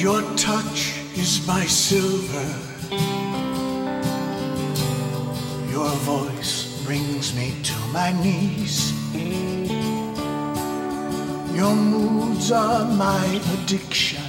Your touch is my silver. Your voice brings me to my knees. Your moods are my addiction.